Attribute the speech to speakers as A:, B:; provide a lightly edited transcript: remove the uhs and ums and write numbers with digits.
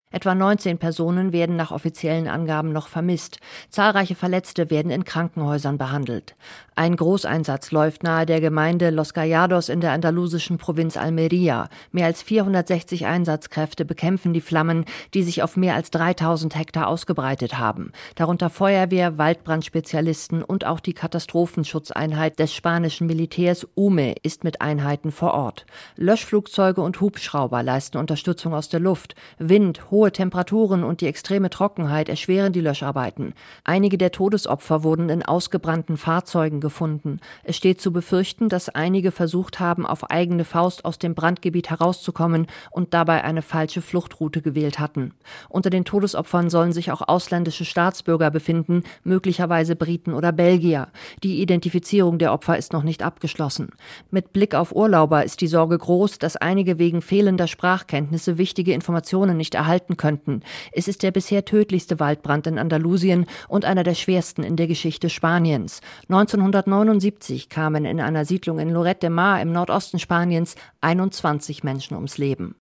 A: Etwa 19 Personen werden nach offiziellen Angaben noch vermisst. Zahlreiche Verletzte werden in Krankenhäusern behandelt. Ein Großeinsatz läuft nahe der Gemeinde Los Callados in der andalusischen Provinz Almería. Mehr als 460 Einsatzkräfte bekämpfen die Flammen, die sich auf mehr als 3000 Hektar ausgebreitet haben. Darunter Feuerwehr, Waldbrandspezialisten und auch die Katastrophenschutzeinheit des spanischen Militärs UME ist mit Einheiten vor Ort. Löschflugzeuge und Hubschrauber leisten Unterstützung aus der Luft. Wind, hohe Temperaturen und die extreme Trockenheit erschweren die Löscharbeiten. Einige der Todesopfer wurden in ausgebrannten Fahrzeugen gefunden. Es steht zu befürchten, dass einige versucht haben, auf eigene Faust aus dem Brandgebiet herauszukommen und dabei eine falsche Fluchtroute gewählt hatten. Unter den Todesopfern sollen sich auch ausländische Staatsbürger befinden, möglicherweise Briten oder Belgier. Die Identifizierung der Opfer ist noch nicht abgeschlossen. Mit Blick auf Urlauber ist die Sorge groß, dass einige wegen fehlender Sprachkenntnisse wichtige Informationen nicht erhalten könnten. Es ist der bisher tödlichste Waldbrand in Andalusien und einer der schwersten in der Geschichte Spaniens. 1979 kamen in einer Siedlung in Lloret de Mar im Nordosten Spaniens 21 Menschen ums Leben.